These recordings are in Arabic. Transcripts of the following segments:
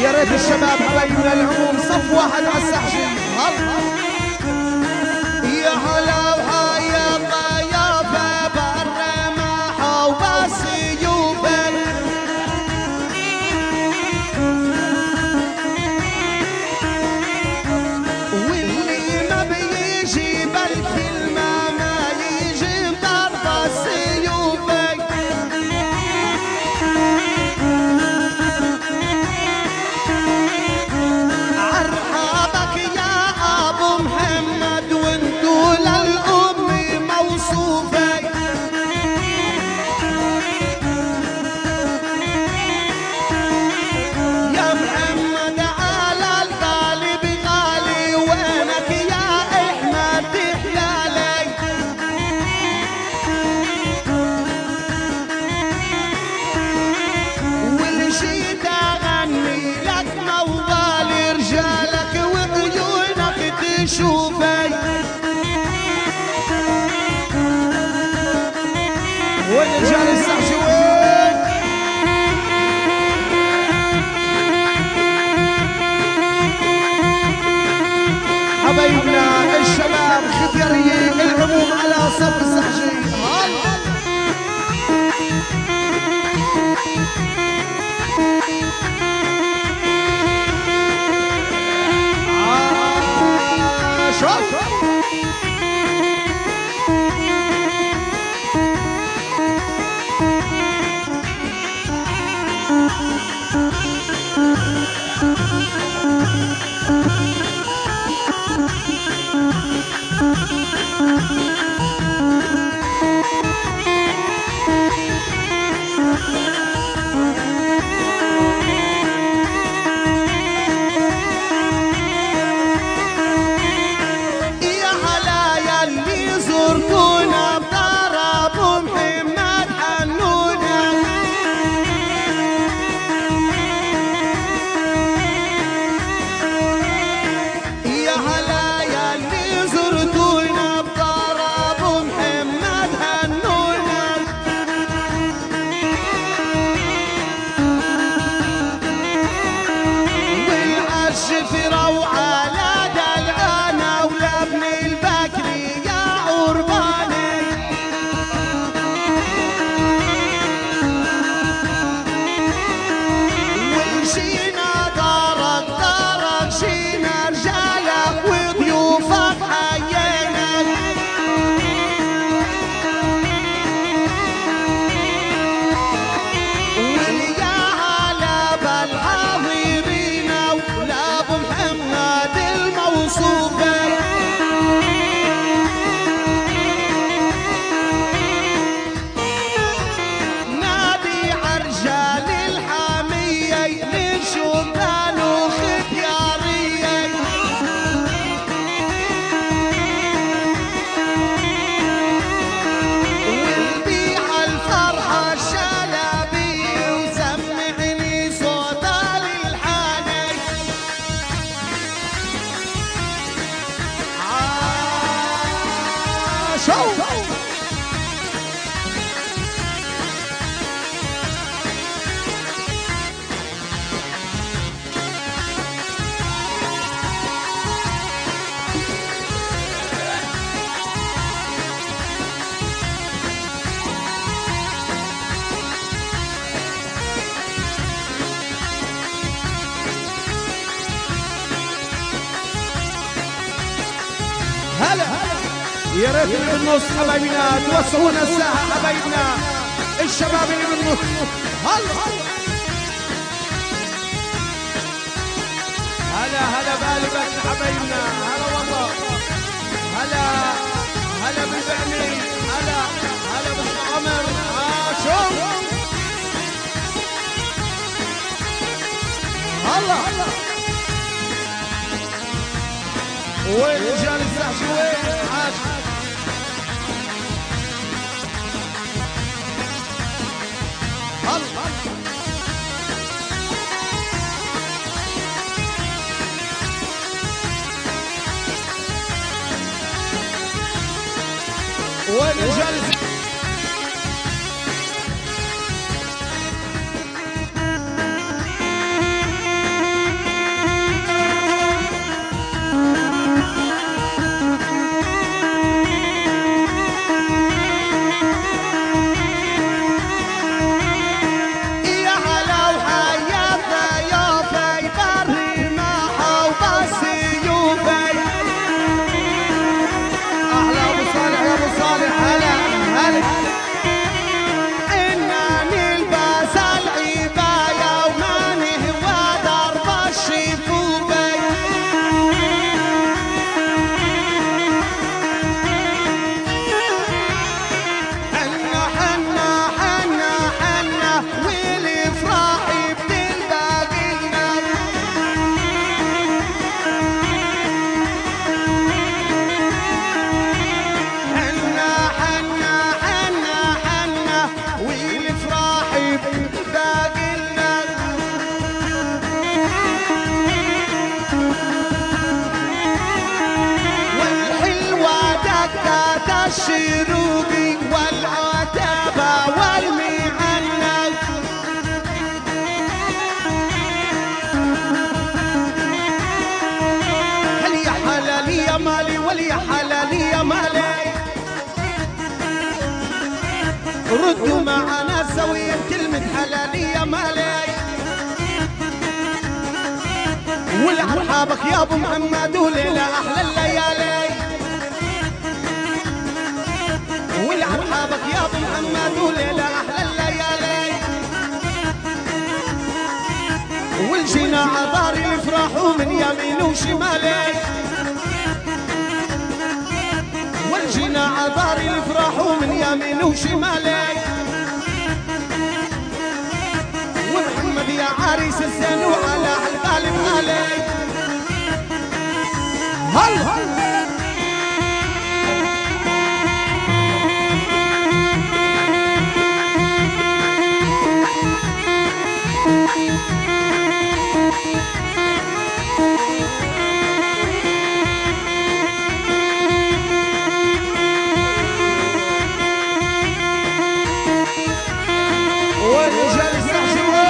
يا ريت الشباب حبايبنا العموم صف واحد على السحشي. يا هلا وهيا الضيافة بالرماح وبالسيوفة واللي ما بيجي بالكلمة ما يجي بضرب السيوفة عرحابك يا أبو محمد وانتو للأم موصوفة يا محمد على القالب غالي وينك يا أحمد تحلالي والشيد أغني لك موالي رجالك وعيونك تشوفي والرجال السحشي وين؟ حبايبنا الشباب خفيرية العموم على صف السحشي. شوف يا هلا يا اللي زرتونا بدار ابو محمد حنونا يا هلا يا اللي زرتونا بدار ابو محمد حنونا والعش في روعه لا دلعانه ولابن البكري يا عرباني والشينا دارك دارك شينا رجالك وضيوفك حيينا واليا هلا بالحاضرين ولابو محمد الموصوفة نادي عرجال الحامية للشبان وختيارية والبيع الفرحة الشلبية وسمعني صوت الحاني شوف هلا يا ريت اللي بالنص حبايبنا توسعونا الساحة حبايبنا الشباب اللي بالنص. هلا بقلبك حبايبنا. هلا والله هلا بالبعني. هلا بالقمر. شوف هلا وين رجال السحشي وين عاش هلا وين رجال ردوا معنا سويا كلمة حلالية مالي والعرحابك يا ابو محمد وليلة احلى الليالي والعرحابك يا ابو محمد وليلة احلى الليالي والجينا عباري يفرحوا من يمين وشمالي والجينا عباري يفرحوا من يمين وشمالي ومحمد يا عريس الزين وعلى الغالب غالي هل والرجال يستعجلوا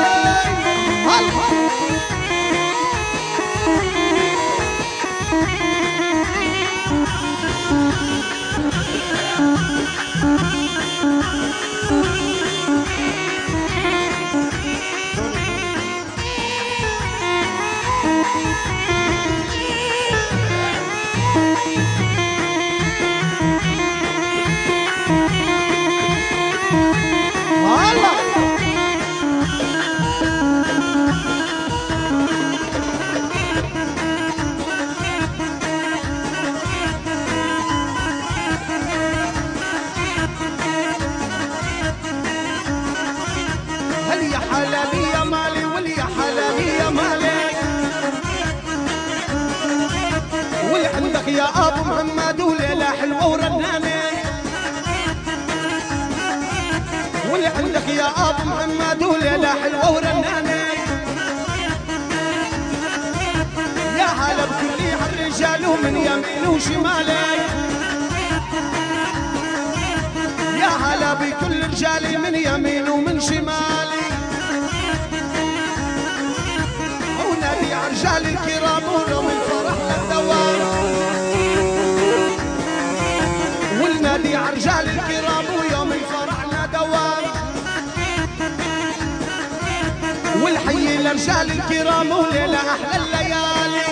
يا ابو محمد وليلة حلوة ورنانة واللي عندك يا ابو محمد وليلة حلوة ورنانة يا هلا بكل الرجال ومن يمين وشمالي يا هلا بكل الرجال من يمين ومن شمالي ونادي على الرجال الكرام ولهم الفرح للدوام والنادي على الرجال الكرام ويوم فرحنا دوام والحي للرجال الكرام وليلة احلى الليالي